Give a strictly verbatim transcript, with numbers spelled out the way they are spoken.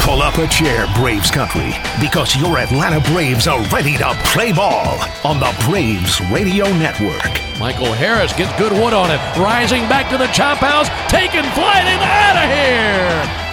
Pull up a chair, Braves country, because your Atlanta Braves are ready to play ball on the Braves Radio Network. Michael Harris gets good wood on it, rising back to the chop house, taking flight and out of here.